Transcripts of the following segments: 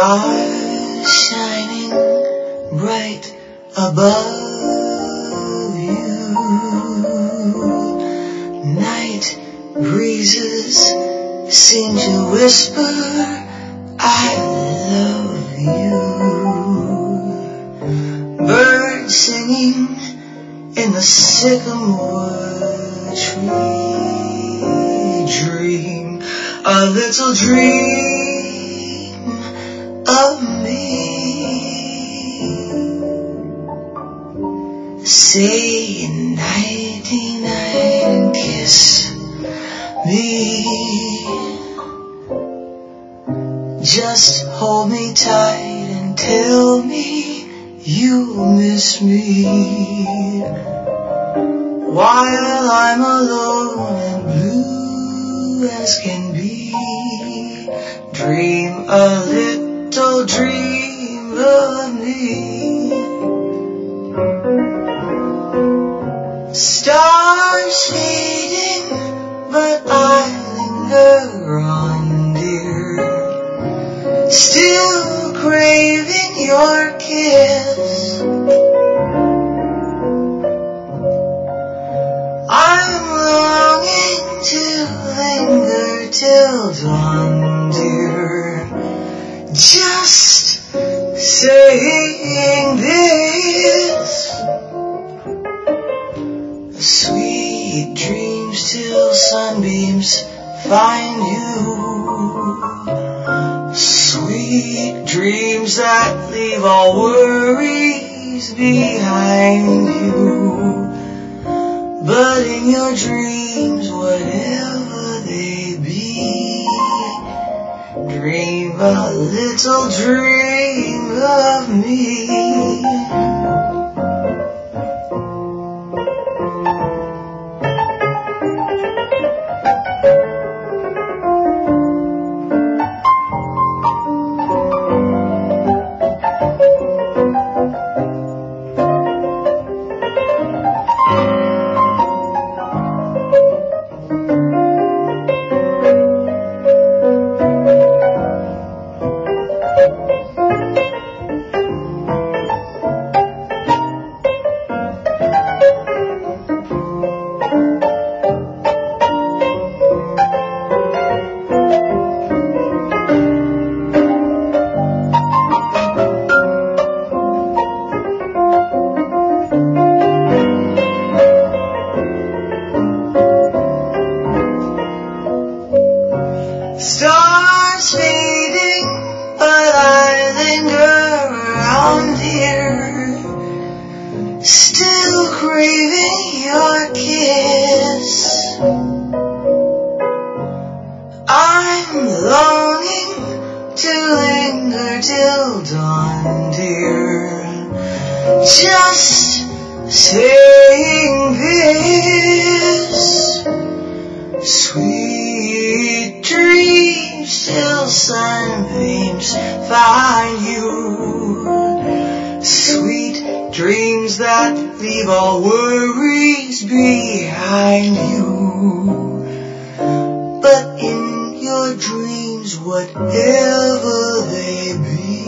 Stars shining bright above you, night breezes seem to whisper, I love you. Birds singing in the sycamore tree, dream a little dream of me. Say nighty-night and kiss me. Just hold me tight and tell me you miss me. While I'm alone and blue as can be, dream a little dream of me. Stars fading, but I linger on, dear, still craving your kiss. I'm longing to linger till dawn, dear, just saying this. Sweet dreams till sunbeams find you. Sweet dreams that leave all worries behind you. But in your dreams, whatever they be, dream a little dream of me. Stars fading, but I linger around here, still craving your kiss. I'm longing to linger till dawn, dear, just saying this. Sweet dreams till sunbeams find you. Sweet dreams that leave all worries behind you. But in your dreams, whatever they be,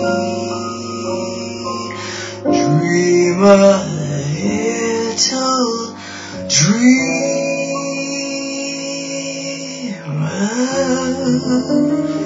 dream a little dream of